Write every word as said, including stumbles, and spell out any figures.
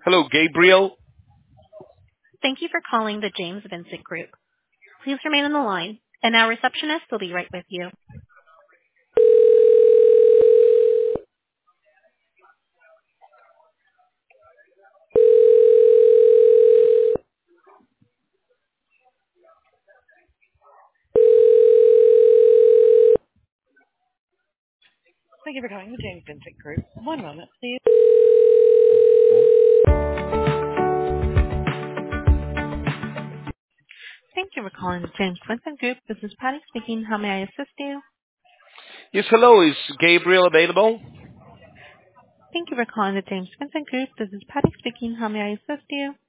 Hello, Gabriel. Thank you for calling the James Vincent Group. Please remain on the line, and our receptionist will be right with you. Thank you for calling the James Vincent Group. One moment, please. Thank you for calling the James Vincent Group. This is Patty speaking. How may I assist you? Yes, hello. Is Gabriel available? Thank you for calling the James Vincent Group. This is Patty speaking. How may I assist you?